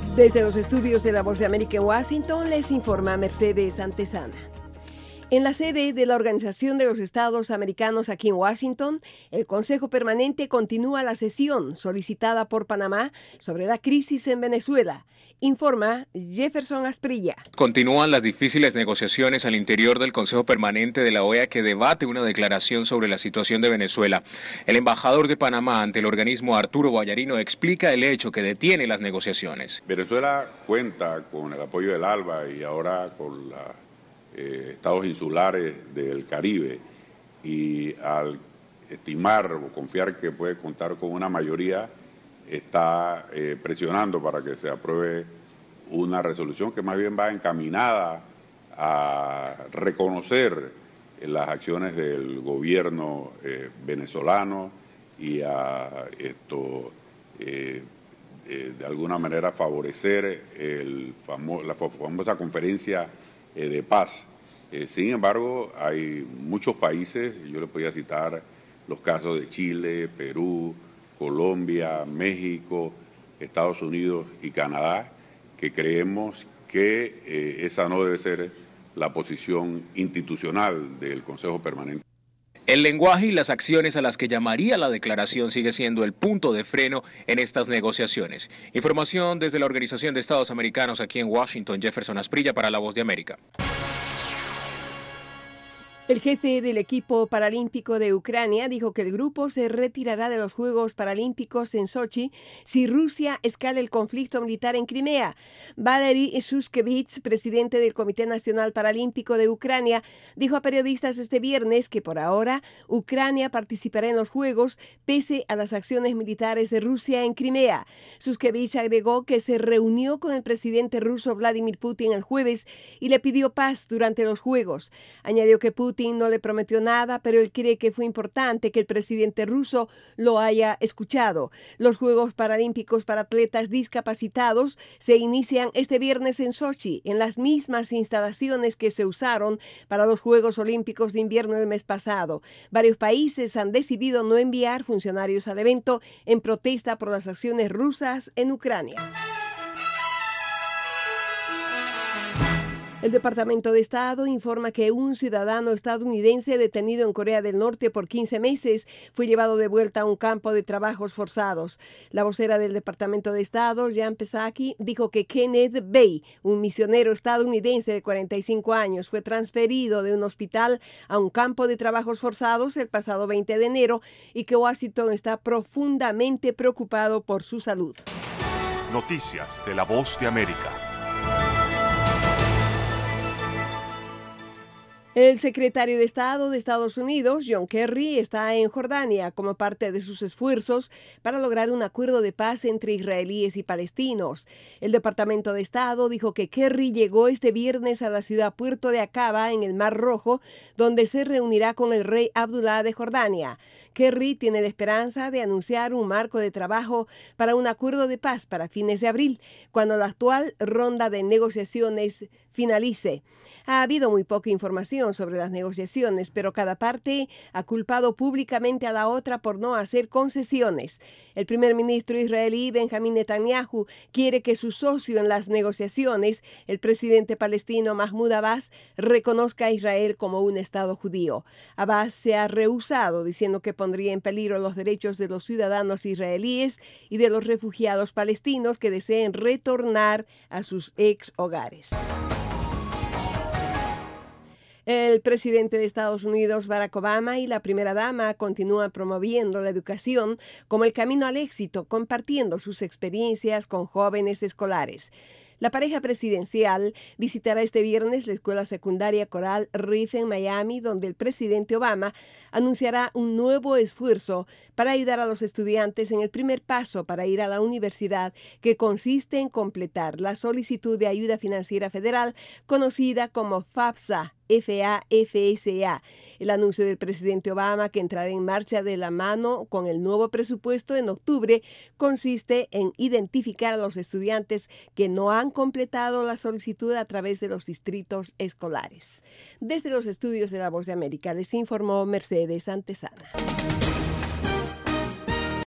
Desde los estudios de La Voz de América en Washington, les informa Mercedes Antesana. En la sede de la Organización de los Estados Americanos aquí en Washington, el Consejo Permanente continúa la sesión solicitada por Panamá sobre la crisis en Venezuela. Informa Jefferson Asprilla. Continúan las difíciles negociaciones al interior del Consejo Permanente de la OEA que debate una declaración sobre la situación de Venezuela. El embajador de Panamá ante el organismo, Arturo Vallarino, explica el hecho que detiene las negociaciones. Venezuela cuenta con el apoyo del ALBA y ahora con los estados insulares del Caribe, y al estimar o confiar que puede contar con una mayoría, está presionando para que se apruebe una resolución que más bien va encaminada a reconocer las acciones del gobierno venezolano y a de alguna manera favorecer la famosa conferencia de paz. Sin embargo, hay muchos países, yo les podía citar los casos de Chile, Perú, Colombia, México, Estados Unidos y Canadá, que creemos que esa no debe ser la posición institucional del Consejo Permanente. El lenguaje y las acciones a las que llamaría la declaración sigue siendo el punto de freno en estas negociaciones. Información desde la Organización de Estados Americanos aquí en Washington, Jefferson Asprilla para La Voz de América. El jefe del equipo paralímpico de Ucrania dijo que el grupo se retirará de los Juegos Paralímpicos en Sochi si Rusia escala el conflicto militar en Crimea. Valery Shushkevich, presidente del Comité Nacional Paralímpico de Ucrania, dijo a periodistas este viernes que por ahora Ucrania participará en los Juegos pese a las acciones militares de Rusia en Crimea. Shushkevich agregó que se reunió con el presidente ruso Vladimir Putin el jueves y le pidió paz durante los Juegos. Añadió que Putin no le prometió nada, pero él cree que fue importante que el presidente ruso lo haya escuchado. Los Juegos Paralímpicos para atletas discapacitados se inician este viernes en Sochi, en las mismas instalaciones que se usaron para los Juegos Olímpicos de invierno del mes pasado. Varios países han decidido no enviar funcionarios al evento en protesta por las acciones rusas en Ucrania. El Departamento de Estado informa que un ciudadano estadounidense detenido en Corea del Norte por 15 meses fue llevado de vuelta a un campo de trabajos forzados. La vocera del Departamento de Estado, Jan Psaki, dijo que Kenneth Bay, un misionero estadounidense de 45 años, fue transferido de un hospital a un campo de trabajos forzados el pasado 20 de enero y que Washington está profundamente preocupado por su salud. Noticias de La Voz de América. El secretario de Estado de Estados Unidos, John Kerry, está en Jordania como parte de sus esfuerzos para lograr un acuerdo de paz entre israelíes y palestinos. El Departamento de Estado dijo que Kerry llegó este viernes a la ciudad puerto de Aqaba, en el Mar Rojo, donde se reunirá con el rey Abdullah de Jordania. Kerry tiene la esperanza de anunciar un marco de trabajo para un acuerdo de paz para fines de abril, cuando la actual ronda de negociaciones finalice. Ha habido muy poca información sobre las negociaciones, pero cada parte ha culpado públicamente a la otra por no hacer concesiones. El primer ministro israelí, Benjamín Netanyahu, quiere que su socio en las negociaciones, el presidente palestino Mahmoud Abbas, reconozca a Israel como un Estado judío. Abbas se ha rehusado, diciendo que pondría en peligro los derechos de los ciudadanos israelíes y de los refugiados palestinos que deseen retornar a sus ex hogares. El presidente de Estados Unidos, Barack Obama, y la primera dama continúan promoviendo la educación como el camino al éxito, compartiendo sus experiencias con jóvenes escolares. La pareja presidencial visitará este viernes la escuela secundaria Coral Reef en Miami, donde el presidente Obama anunciará un nuevo esfuerzo para ayudar a los estudiantes en el primer paso para ir a la universidad, que consiste en completar la solicitud de ayuda financiera federal conocida como FAFSA. FAFSA. El anuncio del presidente Obama, que entrará en marcha de la mano con el nuevo presupuesto en octubre, consiste en identificar a los estudiantes que no han completado la solicitud a través de los distritos escolares. Desde los estudios de La Voz de América les informó Mercedes Antesana.